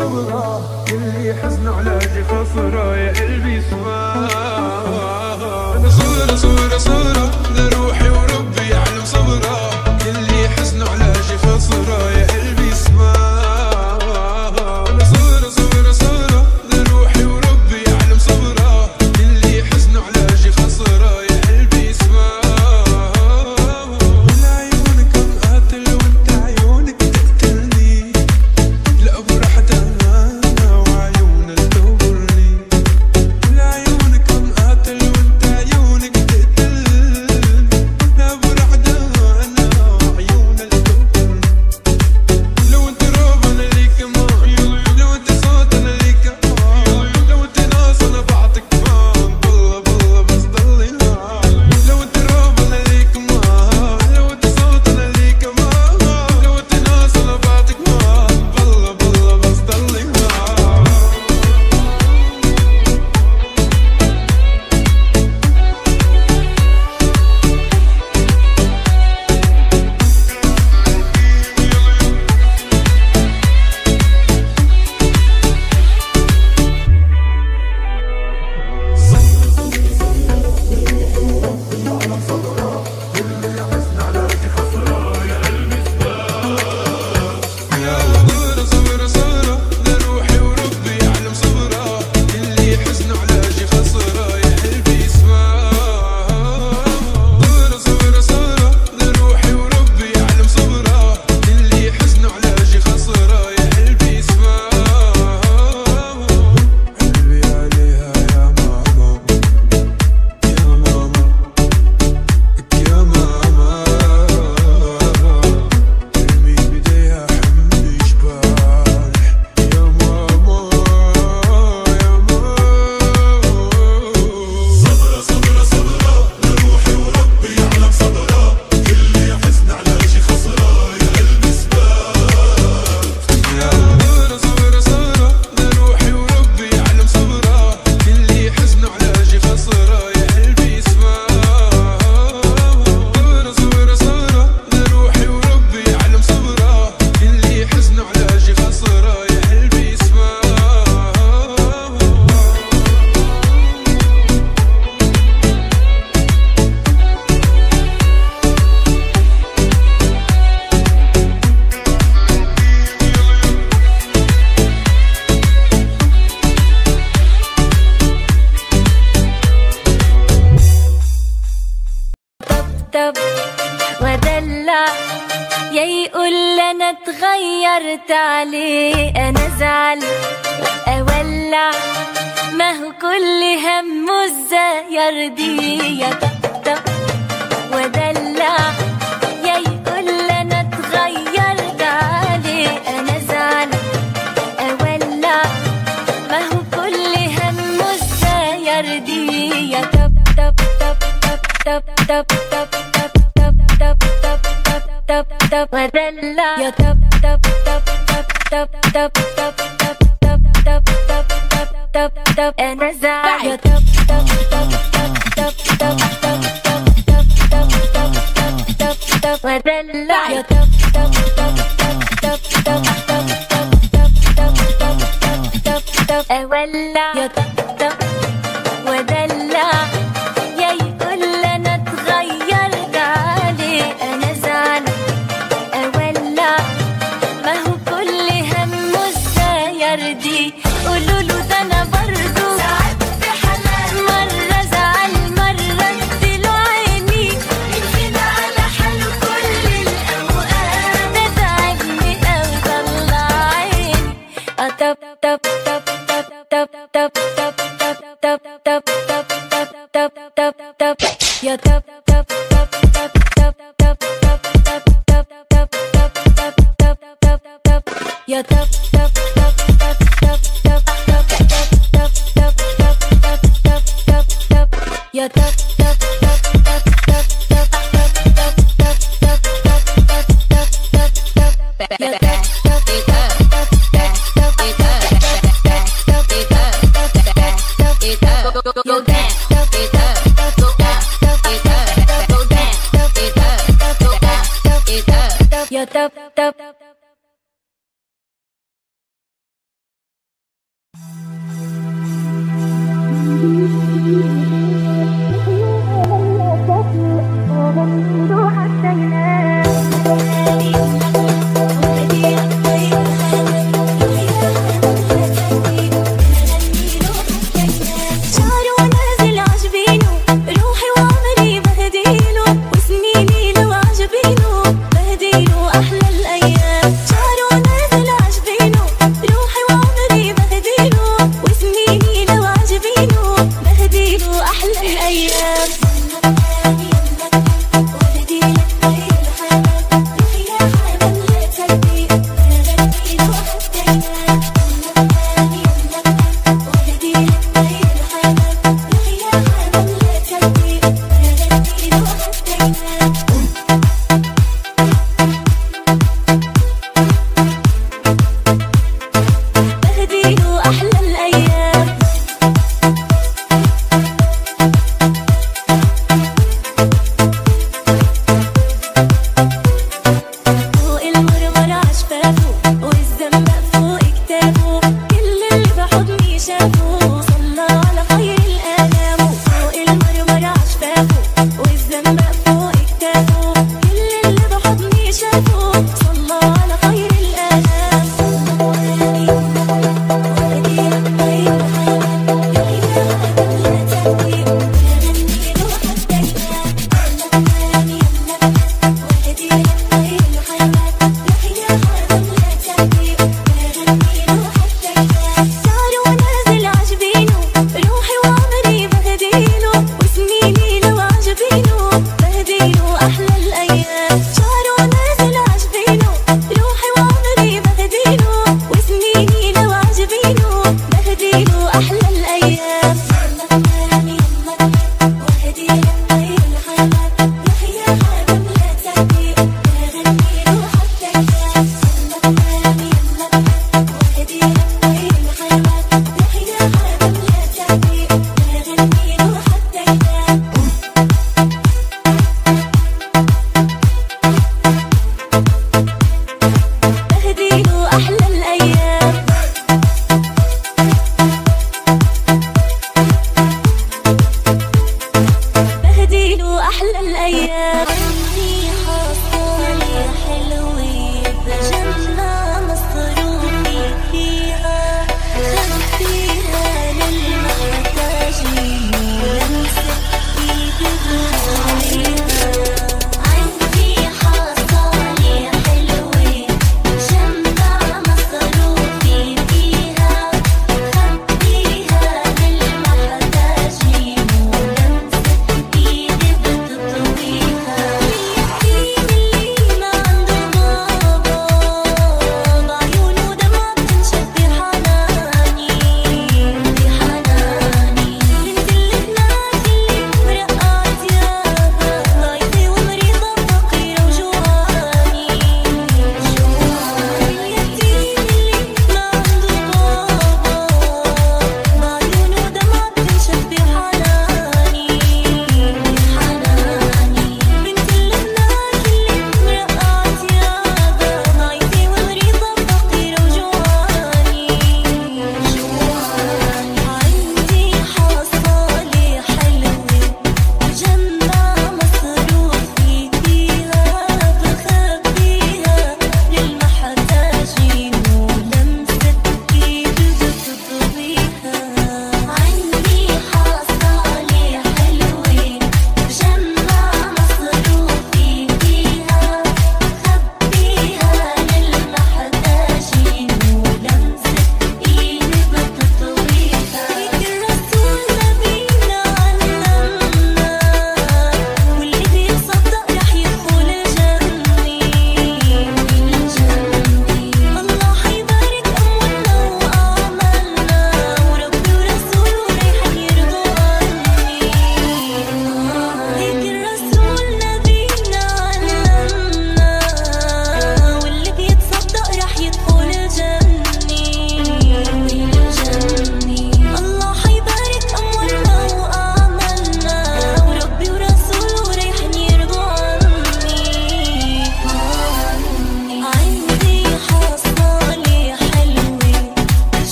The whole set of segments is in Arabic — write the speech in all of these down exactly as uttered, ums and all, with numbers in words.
صبرا، اللي حزن علاجي خسرة يا قلبي سوا. أنا صورة صورة صورة لروحي وربي يعلم صبرا، اللي حزن علاجي خسرة يا قلبي سوا. أنا صورة صورة صورة لروحي وربي يعلم صبرا، اللي حزن علاجي خسرة يا قلبي سوا. والعيونك مقاتل وانت عيونك تقتلني، لا برحت انا وعيونك تغرني. والعيونك مقاتل وانت عيونك تقتلني، لا برحت انا وعيونك تغرني. لو انت روب انا ليك مان، لو انت صوت انا ليك مان، لو انت ناس انا بعطيك مان، بالله بالله بس ضلي هان. لو انت روب انا ليك مان، لو انت صوت انا ليك مان، لو انت ناس انا بعطيك مان، بالله بالله بس ضلي هان. صورة صورة صورة لروحي وربي يعلم صبرا، اللي حزن علاجي خسرة يا قلبي سوا. صورة صورة صورة لروحي وربي يعلم صبرا، اللي حزن علاجي خسرة يا قلبي سوا. قلبي عليها يا ماما، يا ماما يا ماما، ارمي بديها حملي جبال يا ماما يا ماما. صبرا صبرا صبرا لروحي وربي يعلم صبرا، اللي حزن علاجي خسرة يا قلبي سبال. صورة صورة صورة لروحي وربي يعلم صبرا، اللي حزن علاجي خسرة يا قلبي سوا. صورة صورة صورة لروحي وربي يعلم صبرا، اللي حزن علاجي خسرة يا قلبي سوا. طبطب ودلع، يا يقول انا اتغيرت عليه، انا ازعل اولع، ما هو كل همه ازاي يرضيه. يا طبطب ودلع، يا يقول انا اتغيرت عليه، انا ازعل اولع، ما هو كل همه ازاي يرضيه. يا طبطب طب طب طب طب طب طب طب طب طب طب طب ودلع. يا طب طب طب طب طب طب طب طب طب طب طب طب طب انا ازعل. يا طب طب طب طب طب طب طب طب طب طب طب طب طب ودلع. يا طب طب طب طب طب طب طب طب طب طب طب طب طب اولع. يا طب طب ودلع، يا يقول انا اتغيرت عليه، انا ازعل اولع، ما هو كل همه ازاي يرضيه. قولوله ده انا برضو ساعات بحالات، مرة ازعل مرة اديله عيني، يمكن على حاله كل الاوقات، ده تعبني اوي طلع عيني. اه طب طب طب طب طب طب طب طب طب طب طب طب طب طب يا طب طب طب طب طب طب طب طب طب طب طب طب طب طب طب يا طب طب طب طب طب طب طب طب طب طب طب طب طب طب يا طب طب طب طب طب طب طب طب طب طب طب طب طب يا طب Go down, it up, go down, it up, go down, it up, go down, it up, it up,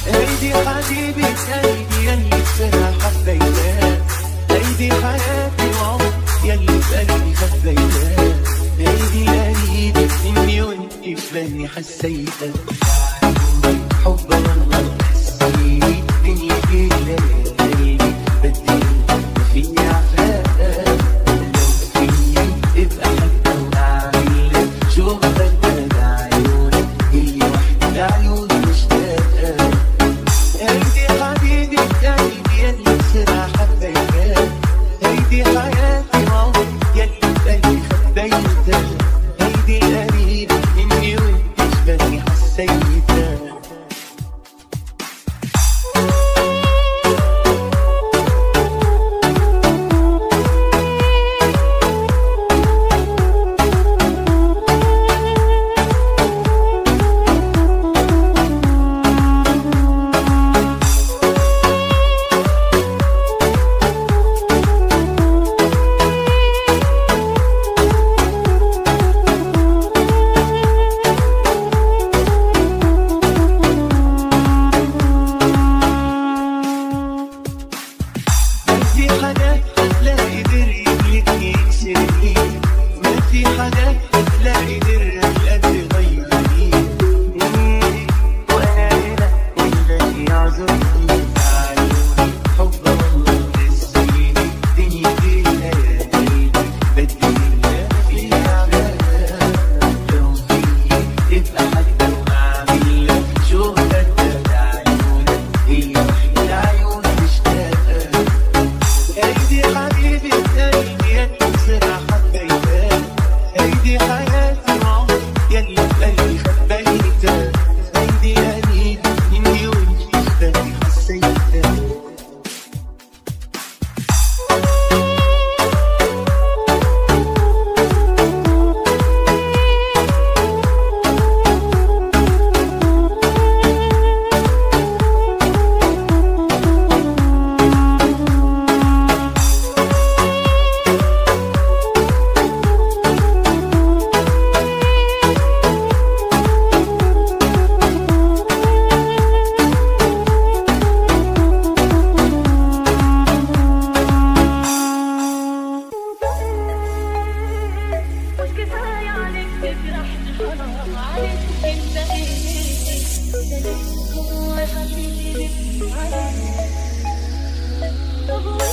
هيدي حبيبة قلبي يلي بسرعة حبيتها، هيدي حياتي وعمري يلي بقلبي خبيتها، هيدي قريبة مني وانتي ببالي حسيتها. حبها والله حسيت دنيا كلها قلبي بدي ما فيني عفاها، لو فيني ابقى حتى واعمل شو بدها بعيونك، هي وحدة عيوني مشتاقة. هيدي حبيبة قلبي يلي بسرعة حبيتها، هيدي حياتي وعمري يلي بقلبي خبيتها، هيدي قريبة مني وانتي شبالي حسيتها. في حدا هتلاقي در يملكني يكسرني، ما في حدا هتلاقي در هالقد غيرني، وانا هنا والذي يعذرني بعيوني. حبها والله نسيني دنيا كلها يا قلبي بدي ما فيها عمالها، لو فيي تبقى حتى واعمل لك شو بدها بعيونك، هي وحدة عيوني مشتاقة. هيدي حبيبة قلبي يلي بسرعة حبيتها، هيدي حياتي وعمري يلي بقلبي خبيتها، هيدي قريبة مني وانتي شبالي حسيتها. مش كفاية عليك تجرح حرام عليك انت ايه هو حبيبي